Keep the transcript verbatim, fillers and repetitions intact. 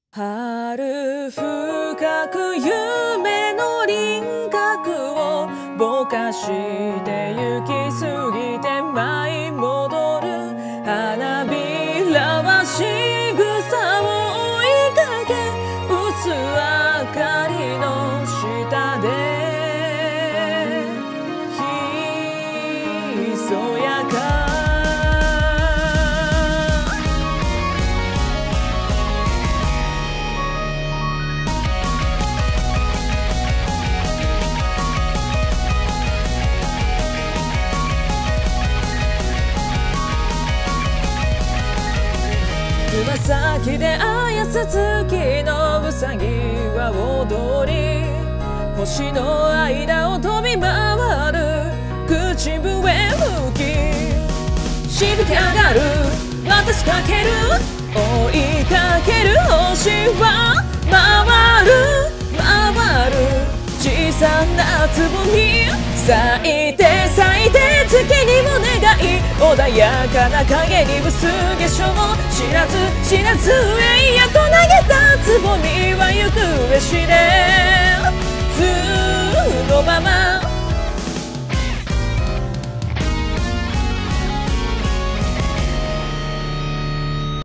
春深く夢の輪郭をぼかして行き過ぎて舞い戻る花びらは仕草を追いかけ薄明かりの下でひそやかつま先であやす月のうさぎは踊り星の間を飛び回る口笛吹きしぶき上がる私かける追いかける星は回る回る小さなつぼみ咲いて咲いて月にも願い穏やかな影に薄化粧知らず知らずへやと投げたつぼみは行方知れずのまま